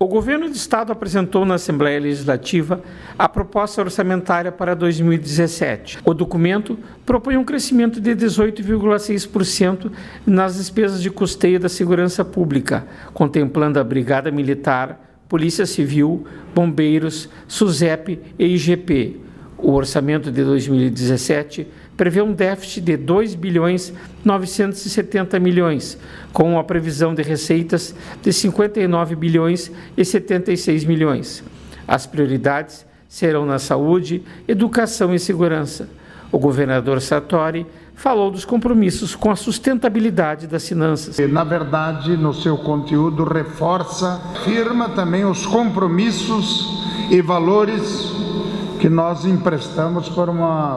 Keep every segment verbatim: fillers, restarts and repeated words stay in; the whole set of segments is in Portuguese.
O Governo do Estado apresentou na Assembleia Legislativa a proposta orçamentária para dois mil e dezessete. O documento propõe um crescimento de dezoito vírgula seis por cento nas despesas de custeio da segurança pública, contemplando a Brigada Militar, Polícia Civil, Bombeiros, SUSEP e I G P. O orçamento de dois mil e dezessete prevê um déficit de dois bilhões novecentos e setenta milhões, com a previsão de receitas de cinquenta e nove bilhões e setenta e seis milhões. As prioridades serão na saúde, educação e segurança. O governador Sartori falou dos compromissos com a sustentabilidade das finanças. Na verdade, no seu conteúdo, reforça, afirma também os compromissos e valores que nós emprestamos para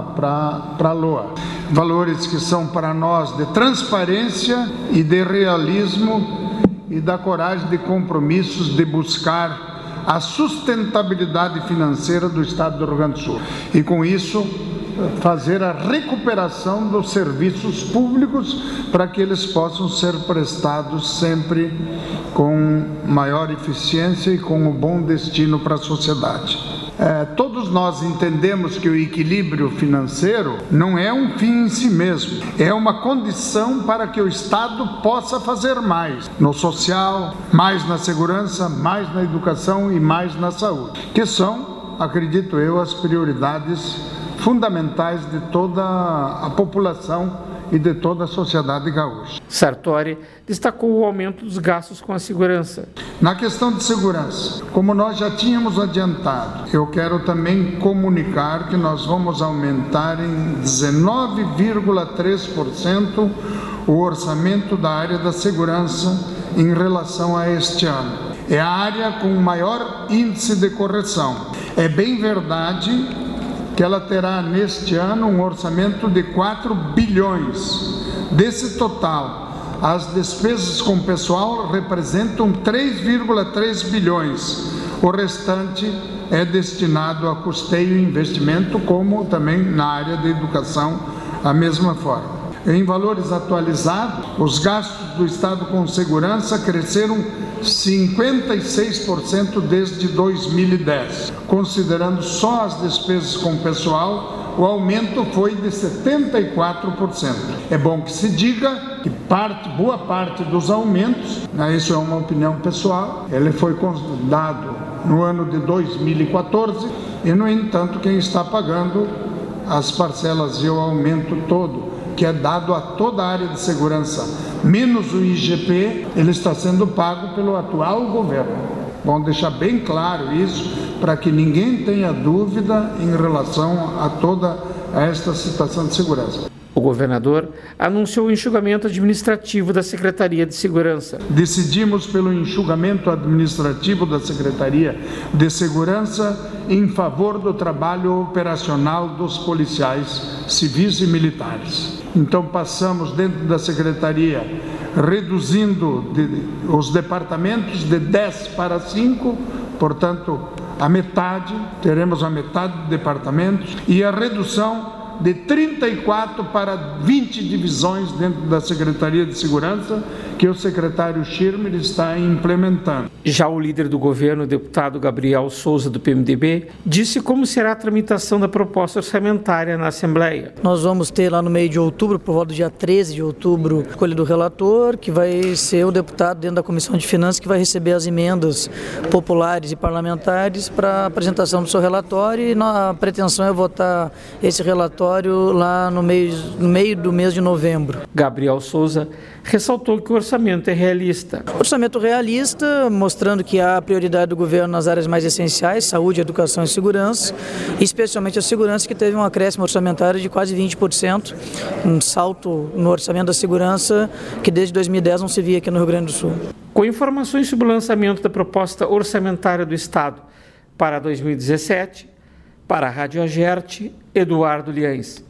a Lua. Valores que são para nós de transparência e de realismo e da coragem de compromissos de buscar a sustentabilidade financeira do Estado do Rio Grande do Sul. E com isso, fazer a recuperação dos serviços públicos para que eles possam ser prestados sempre com maior eficiência e com um bom destino para a sociedade. É, todos nós entendemos que o equilíbrio financeiro não é um fim em si mesmo, é uma condição para que o Estado possa fazer mais no social, mais na segurança, mais na educação e mais na saúde, que são, acredito eu, as prioridades fundamentais de toda a população e de toda a sociedade gaúcha. Sartori destacou o aumento dos gastos com a segurança. Na questão de segurança, como nós já tínhamos adiantado, eu quero também comunicar que nós vamos aumentar em dezenove vírgula três por cento o orçamento da área da segurança em relação a este ano. É a área com maior índice de correção. É bem verdade que ela terá neste ano um orçamento de quatro bilhões. Desse total, as despesas com pessoal representam três vírgula três bilhões. O restante é destinado a custeio e investimento, como também na área da educação, a mesma forma. Em valores atualizados, os gastos do Estado com segurança cresceram cinquenta e seis por cento desde dois mil e dez. Considerando só as despesas com pessoal, o aumento foi de setenta e quatro por cento. É bom que se diga que parte, boa parte dos aumentos, né, isso é uma opinião pessoal, ele foi dado no ano de dois mil e quatorze e, no entanto, quem está pagando as parcelas e o aumento todo, que é dado a toda a área de segurança, menos o I G P, ele está sendo pago pelo atual governo. Vamos deixar bem claro isso, para que ninguém tenha dúvida em relação a toda esta situação de segurança. O governador anunciou o enxugamento administrativo da Secretaria de Segurança. Decidimos pelo enxugamento administrativo da Secretaria de Segurança em favor do trabalho operacional dos policiais civis e militares. Então passamos dentro da Secretaria, reduzindo de, os departamentos de dez para cinco, portanto a metade, teremos a metade de departamentos, e a redução de trinta e quatro para vinte divisões dentro da Secretaria de Segurança, que o secretário Schirmer está implementando. Já o líder do governo, o deputado Gabriel Souza, do P M D B, disse como será a tramitação da proposta orçamentária na Assembleia. Nós vamos ter lá no meio de outubro, por volta do dia treze de outubro, a escolha do relator, que vai ser o deputado dentro da Comissão de Finanças, que vai receber as emendas populares e parlamentares para a apresentação do seu relatório, e a pretensão é votar esse relatório lá no meio, no meio do mês de novembro. Gabriel Souza ressaltou que o orçamento é realista. Orçamento realista, mostrando que há prioridade do governo nas áreas mais essenciais, saúde, educação e segurança, especialmente a segurança, que teve um acréscimo orçamentário de quase vinte por cento, um salto no orçamento da segurança que desde dois mil e dez não se via aqui no Rio Grande do Sul. Com informações sobre o lançamento da proposta orçamentária do Estado para dois mil e dezessete, para a Rádio Agerte, Eduardo Liães.